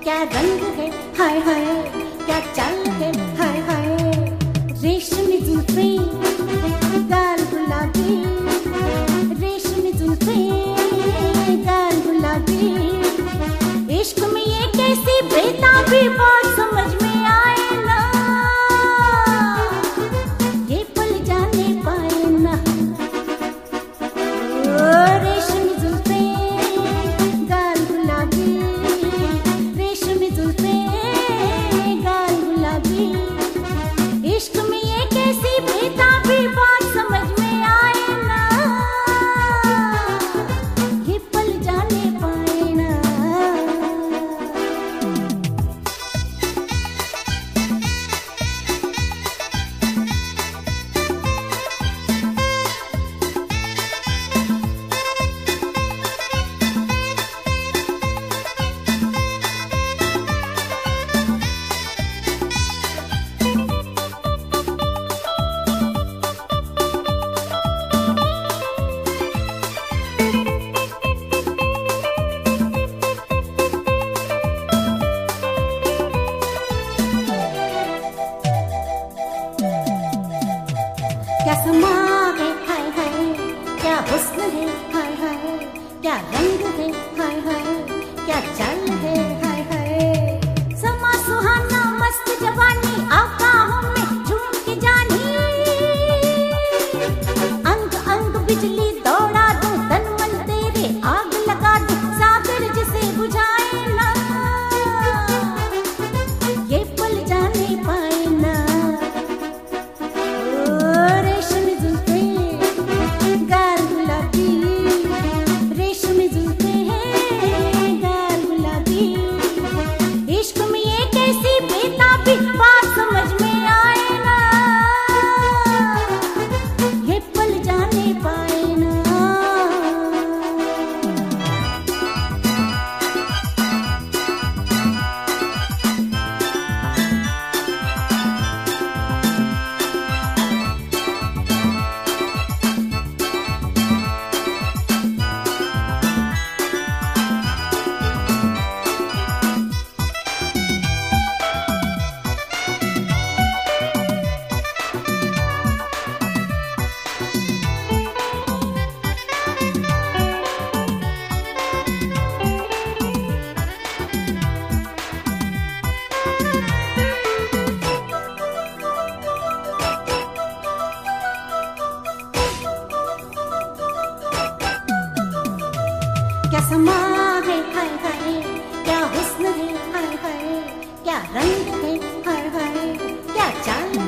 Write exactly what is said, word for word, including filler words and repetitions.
क्या रंग है हाय हाय, क्या चाल है हाय हाय। रेशमी जुल्फें गाल गुलाबी, रेशमी जुल्फें गाल गुलाबी। इश्क में ये कैसी बेताबी बात समझ में आए ना, ये पल जाने पाए ना। ओ रेशमी जुल्फें गाल गुलाबी, रेशमी जुल्फें गाल गुलाबी। इश्क में ये कैसी बेताबी बात समझ में आए ना, ये पल जाने पाए ना। क्या समा है हाय हाय, क्या हुस्न है हाय हाय, क्या रंग है हाय हाय, क्या चाल है हाय हाय। समा सुहाना मस्त जवानी आकाहों में झूम के जानी, अंग अंग बिजली दौड़ा दूं, तन मन तेरे आग लगा दूं, सागर जिसे बुझाए ना, ये पल जाने पाए ना। बात समझ में आए ना, ये पल जाने पाए ना। क्या समा है हाय हाय, क्या हुस्न है हाय हाय, क्या रंग है हाय हाय, क्या चाल